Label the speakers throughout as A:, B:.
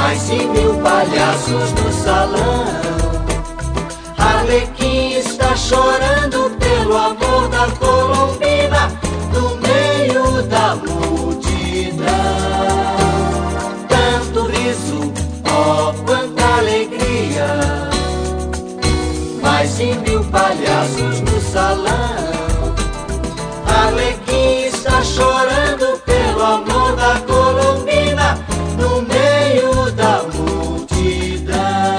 A: mais de 1000 palhaços no salão. Arlequim está chorando pelo amor da Colombina, no meio da multidão. Tanto riso, oh, quanta alegria, mais de 1000 palhaços no salão. Arlequim está chorando pelo amor da Colombina, no meio da multidão.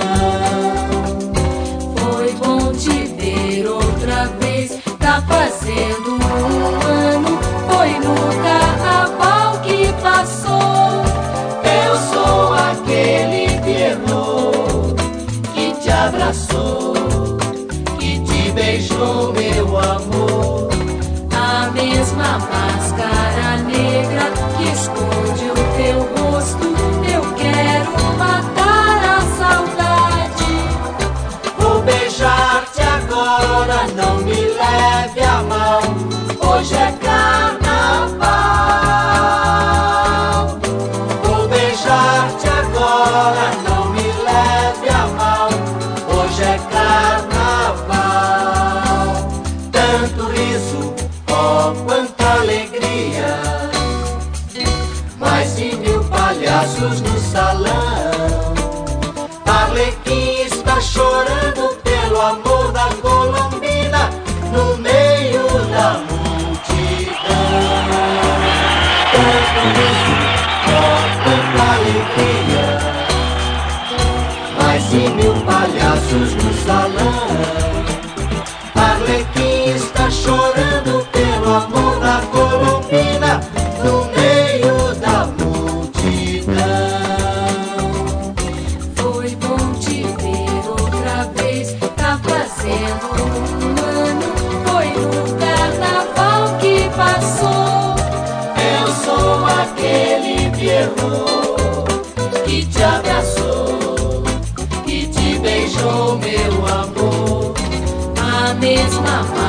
B: Foi bom te ver outra vez, tá fazendo um ano, foi no carnaval que passou.
A: Eu sou aquele Pierrot que te abraçou, que te beijou, meu amor.
B: A mesma máscara negra que esconde o teu rosto, eu quero matar a saudade.
A: Vou beijar-te agora, não me leve a mal, hoje é carnaval. Vou beijar-te agora, não me leve a mal, hoje é carnaval. Tanto riso, oh, quanta alegria, mais de 1000 palhaços no salão. Arlequim está chorando pelo amor da Colombina, no meio da multidão. Tanto riso, oh, quanta alegria, mais de 1000 palhaços no salão. Arlequim está chorando pelo amor da Colombina, no meio da multidão.
B: Foi bom te ver outra vez, tá fazendo um ano, foi no carnaval que passou.
A: Eu sou aquele Pierrot que te abraçou, que te beijou, meu amor.
B: A mesma